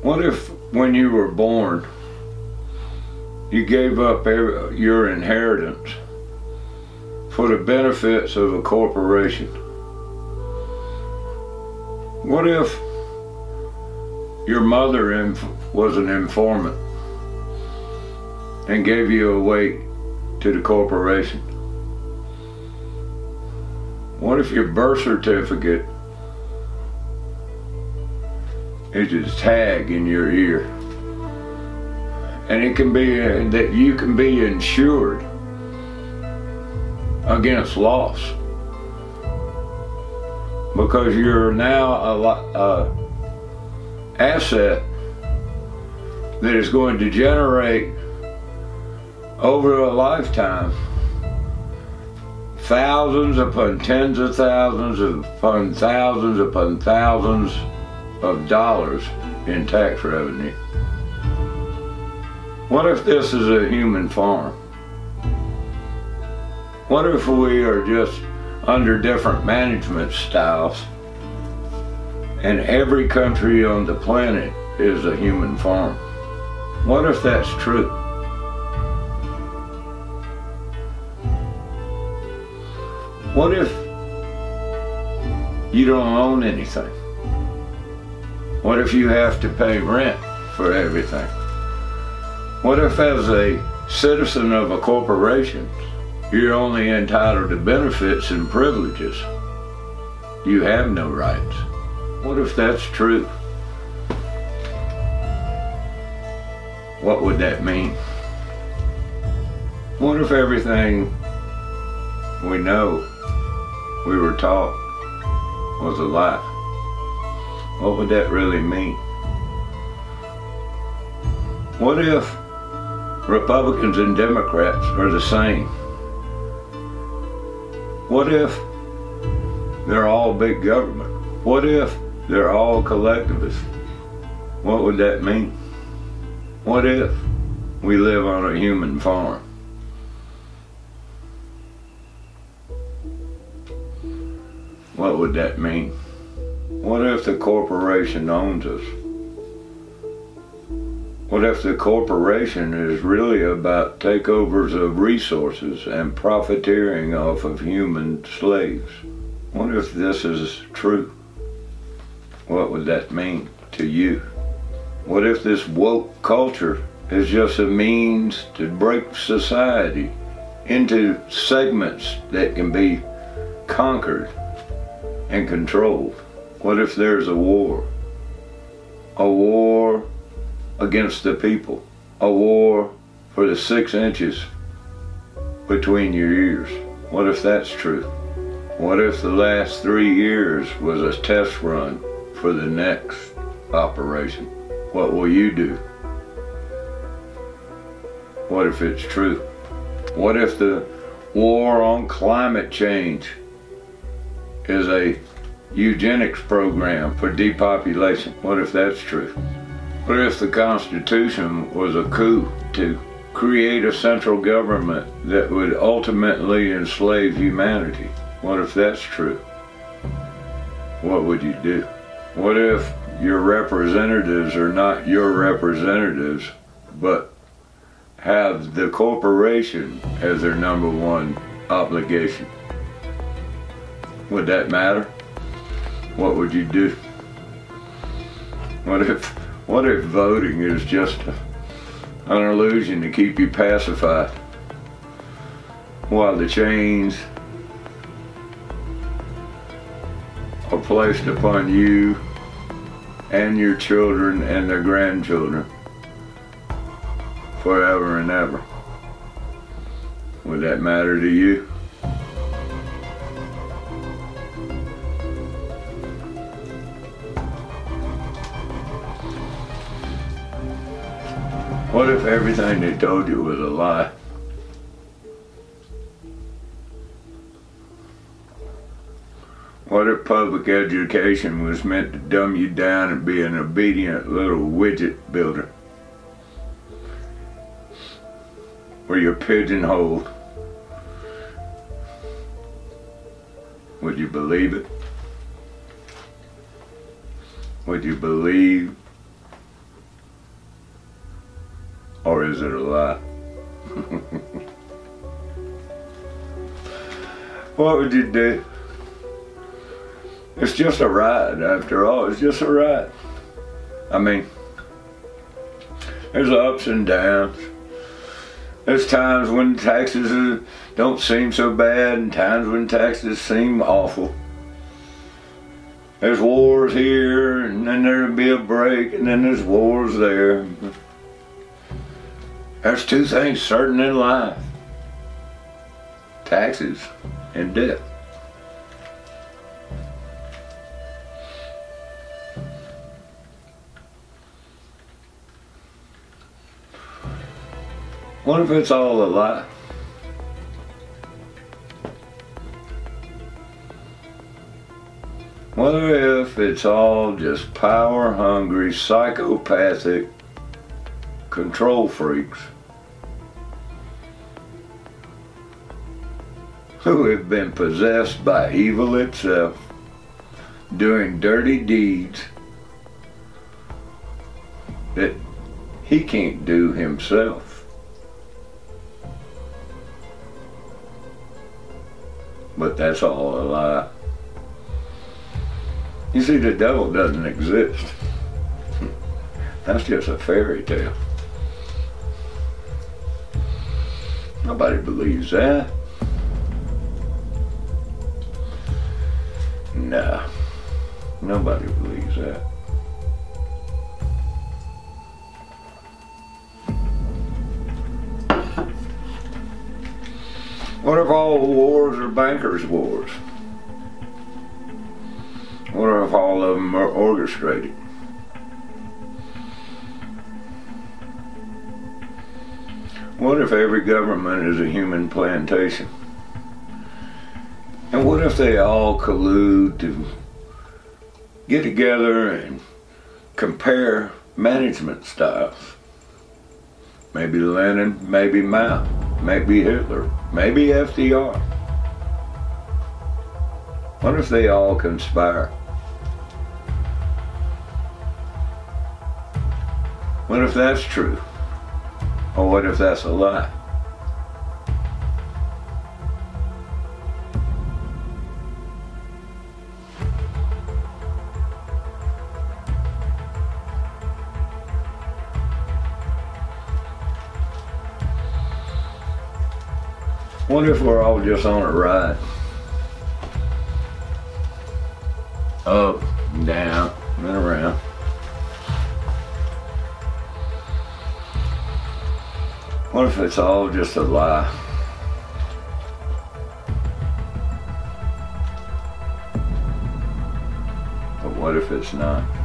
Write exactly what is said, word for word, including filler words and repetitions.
What if when you were born, you gave up every, your inheritance for the benefits of a corporation? What if your mother inf was an informant and gave you away to the corporation? What if your birth certificate is a tag in your ear, and it can be uh, that you can be insured against loss because you're now a uh, asset that is going to generate over a lifetime thousands upon tens of thousands upon thousands upon thousands of dollars in tax revenue. What if this is a human farm? What if we are just under different management styles and every country on the planet is a human farm? What if that's true? What if you don't own anything? What if you have to pay rent for everything? What if as a citizen of a corporation, you're only entitled to benefits and privileges? You have no rights. What if that's true? What would that mean? What if everything we know, we were taught, was a lie? What would that really mean? What if Republicans and Democrats are the same? What if they're all big government? What if they're all collectivists? What would that mean? What if we live on a human farm? What would that mean? What if the corporation owns us? What if the corporation is really about takeovers of resources and profiteering off of human slaves? What if this is true? What would that mean to you? What if this woke culture is just a means to break society into segments that can be conquered and controlled? What if there's a war? A war against the people. A war for the six inches between your ears. What if that's true? What if the last three years was a test run for the next operation? What will you do? What if it's true? What if the war on climate change is a eugenics program for depopulation? What if that's true? What if the Constitution was a coup to create a central government that would ultimately enslave humanity? What if that's true? What would you do? What if your representatives are not your representatives, but have the corporation as their number one obligation? Would that matter? What would you do? What if, what if voting is just a, an illusion to keep you pacified while the chains are placed upon you and your children and their grandchildren forever and ever? Would that matter to you? What if everything they told you was a lie? What if public education was meant to dumb you down and be an obedient little widget builder, where you're pigeonholed? Would you believe it? Would you believe Or is it a lie? What would you do? It's just a ride, after all. It's just a ride. I mean, there's ups and downs. There's times when taxes don't seem so bad and times when taxes seem awful. There's wars here, and then there'll be a break, and then there's wars there. There's two things certain in life: taxes and death. What if it's all a lie? What if it's all just power-hungry, psychopathic control freaks who have been possessed by evil itself, doing dirty deeds that he can't do himself? But that's all a lie. You see, the devil doesn't exist. That's just a fairy tale. Nobody believes that. Nah, nobody believes that. What if all wars are bankers' wars? What if all of them are orchestrated? What if every government is a human plantation? And what if they all collude to get together and compare management styles? Maybe Lenin, maybe Mao, maybe Hitler, maybe F D R. What if they all conspire? What if that's true? Or what if that's a lie? What if we're all just on a ride? Up, down, and around. What if it's all just a lie? But what if it's not?